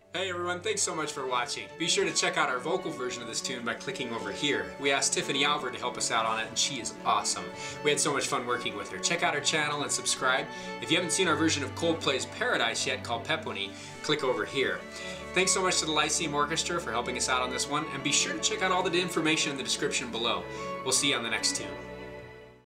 Hey everyone, thanks so much for watching. Be sure to check out our vocal version of this tune by clicking over here. We asked Tiffany Alver to help us out on it and she is awesome. We had so much fun working with her. Check out our channel and subscribe. If you haven't seen our version of Coldplay's Paradise yet called Peponi, click over here. Thanks so much to the Lyceum Orchestra for helping us out on this one, and be sure to check out all the information in the description below. We'll see you on the next tune.